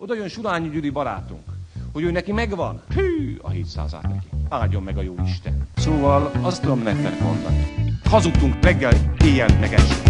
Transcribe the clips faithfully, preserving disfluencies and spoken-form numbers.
Oda jön Surányi Gyuri barátunk, hogy ő neki megvan. Hű, a hétszázát neki. Áldjon meg a jó Isten. Szóval azt tudom nektek mondani. Hazudtunk reggel, éjjel, meg este.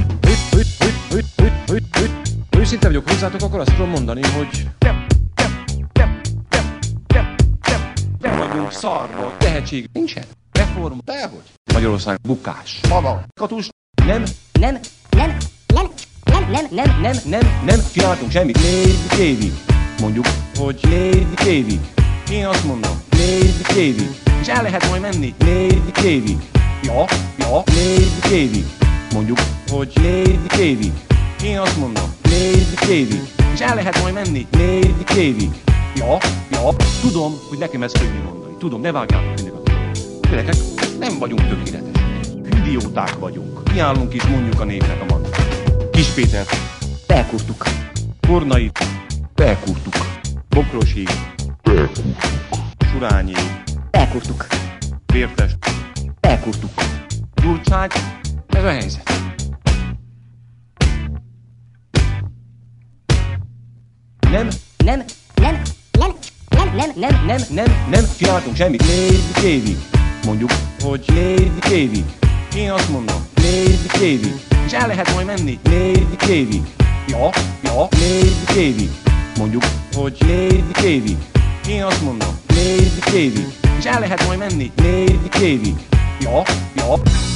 Őszinte vagyok hozzátok, akkor azt tudom mondani, hogy te, te, te, te, te, te, te vagyunk szarva. Tehetség nincsen. Reform. Dehogy. Magyarország bukás. Mama. Katus. Nem. Nem. Nem. Nem. Nem, nem, nem, nem, Nem, nem csináltunk semmit. Négy évig. Mondjuk, hogy négy évig. Én azt mondom, négy évig. És el lehet majd menni négy évig. Ja, ja, négy évig. Mondjuk, hogy négy évig. Én azt mondom, négy évig. És el lehet majd menni négy évig. Ja, ja. Tudom, hogy nekem ezt könnyű mondani. Tudom, ne vágjátok mindig a gyerekek, nem vagyunk tökéletesek. Idióták vagyunk. Kiállunk és mondjuk a népnek a mandat. Kis Péter. elkurtuk. Kornai. Elkurtuk. Bokrosi. Elkurtuk. Surányi. Elkurtuk. Vértes. Elkurtuk. Gyurcsány. Ez a helyzet. Nem, Nem, nem, nem, nem, nem, nem, nem, nem, nem csináltunk semmit. Négy évig. Mondjuk, hogy négy évig. Én azt mondom, négy évig. És el lehet majd menni négy évig. Ja, ja, négy évig. Mondjuk, hogy négy évig. Én azt mondom, négy évig. És el lehet majd menni négy évig. Ja, ja.